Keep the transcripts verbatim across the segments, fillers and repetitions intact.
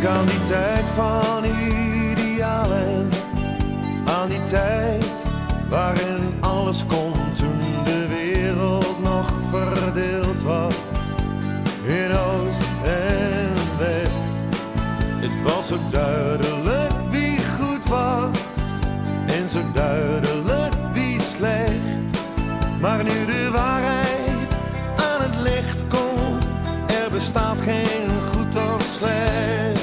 aan die tijd van idealen, aan die tijd waarin alles kon, toen de wereld nog verdeeld was in Oost en West. Het was ook duidelijk wie goed was en zo duidelijk wie slecht. Maar nu de waarheid aan het licht komt, er bestaat geen goed of slecht.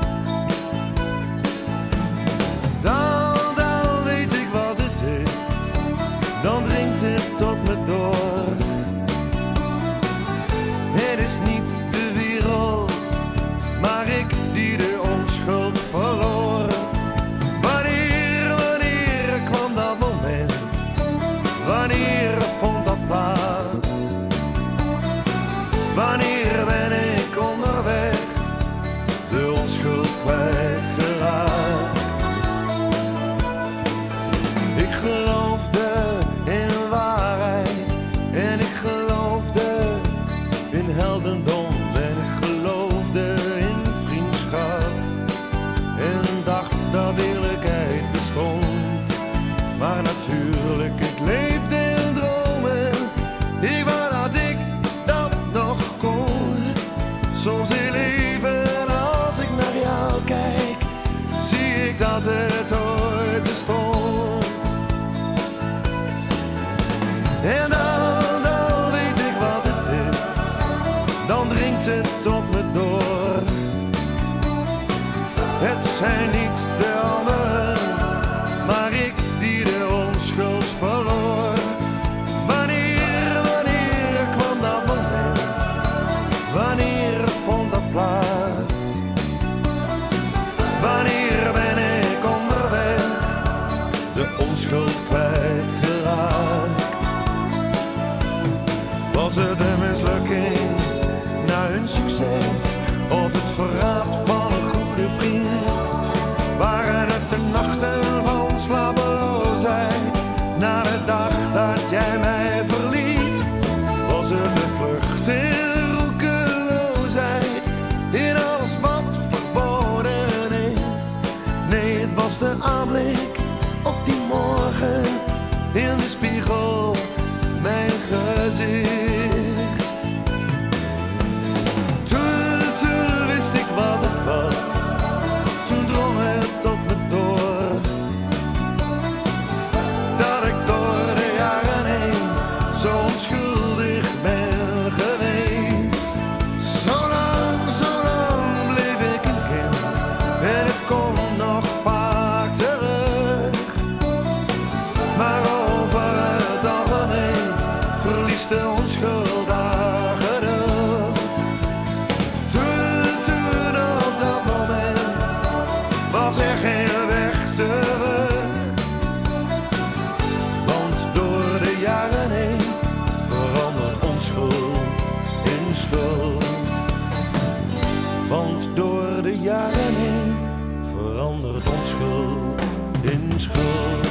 Dan, dan weet ik wat het is, dan dringt het tot me door. Het is niet de wereld, maar ik die de onschuld verloor. Wanneer, wanneer kwam dat moment? Wanneer vond dat plaats? Wanneer ben ik onderweg de onschuld kwijtgeraakt? Ik geloofde in waarheid en ik geloofde in heldendom en ik geloofde in vriendschap en dacht dat eerlijkheid bestond. Maar natuurlijk, ik leefde in dromen, ik wou dat ik dat nog kon. Soms in leven, als ik naar jou kijk, zie ik dat het ooit bestond. En dan, dan weet ik wat het is, dan dringt het tot me door. Het zijn niet de anderen, maar ik die de onschuld verloor. Wanneer, wanneer kwam dat moment? Wanneer vond dat plaats? Wanneer ben ik onderweg de onschuld kwijtgeraakt? Was het een mislukking na hun succes, of het verraad van een goede vriend? Waren het de nachten van slapeloosheid na de dag dat jij mij verliet? Was het de vlucht in roekeloosheid, in alles wat verboden is? Nee, het was de aanblik op die morgen, in de spiegel mijn gezicht. Toen, toen wist ik wat het was, toen drong het tot me door, dat ik door de jaren heen zo onschuldig ben geweest. Zo lang, zo lang bleef ik een kind en het komt nog vaak terug. Maar over het algemeen verliest de onschuld haar geduld. Toen, toen op dat moment was er geen weg terug. Want door de jaren heen verandert onschuld in schuld. Want door de jaren heen verandert onschuld in schuld.